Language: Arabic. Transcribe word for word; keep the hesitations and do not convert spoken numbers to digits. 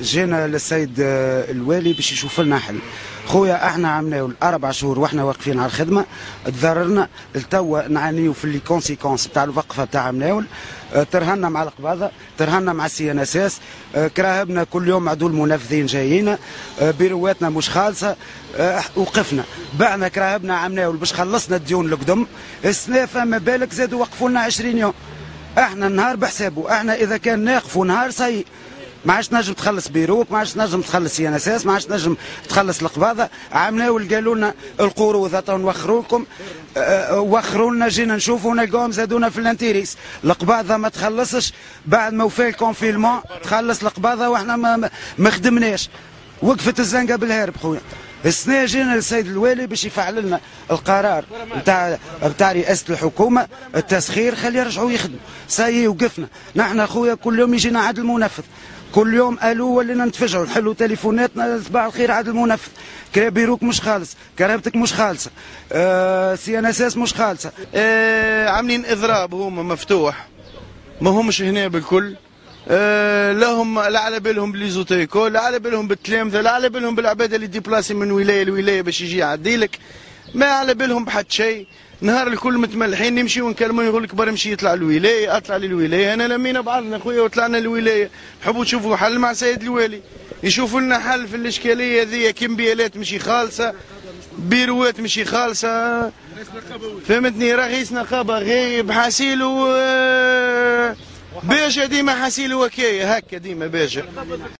جينا للسيد الوالي باش يشوف لنا حل. خويا احنا عملناو اربع شهور واحنا واقفين على الخدمه، تضررنا التوا نعانيو في لي كونسيكونس تاع الوقفه تاع عملناول، ترهنا مع القباضه، ترهنا مع السي ان اس اس، كراهبنا كل يوم عدول منفذين جايين، بيرواتنا مش خالصه، وقفنا بعنا كراهبنا عملناول باش خلصنا الديون القدم، السنه فما بالك زادوا وقفوا لنا عشرين يوم. احنا النهار بحسابه، احنا اذا كان ناقفوا نهار سي ما عادش نجم تخلص بيروك، ما عادش نجم تخلص سي ان اس اس، ما عادش نجم تخلص القباضه. عملناو قالوا لنا القروض نوخروا لكم، أه وخروا لنا، جينا نشوفوا نلقاهم زادونا في الانتيريس. القباضه ما تخلصش بعد ما وفى الكونفينمون، تخلص القباضه واحنا ما, ما خدمناش. وقفت الزنقه بالهارب خويا. السنه جينا للسيد الوالي باش يفعل لنا القرار نتاع نتاع رئاسه الحكومه التسخير، خلي يرجعوا يخدموا. ساي وقفنا نحن خويا، كل يوم يجينا عدل منفذ، كل يوم الو ولينا نتفجعوا نحلوا تليفوناتنا، صباح الخير عدل منفذ، بيروك مش خالص، كهربتك مش خالصه، آه سي ان اس اس مش خالصه، آه عاملين اضراب هما مفتوح، ما همش هنا بالكل. آه لهم لا على بالهم بليزوتيكو، لا على بالهم بالتلامذه، لا على بالهم بالعباد اللي ديبلاسي من ولايه لولايه باش يجي يعديلك، ما على بالهم بحد شيء. نهار الكل متملحين، نمشي ونكلموا يقول لك برا مشي يطلع الولايه، اطلع للولايه. انا لمينا بعضنا خويا وطلعنا للولايه، نحبوا تشوفوا حل مع سيد الوالي، يشوفوا لنا حل في الاشكاليه هذيا. كمبيالات مشي خالصه، بيروات مشي خالصه، فهمتني؟ رئيس نقابه غايب، حاسيلو باشا ديما، حاسيلو وكايه هكا ديما باشا.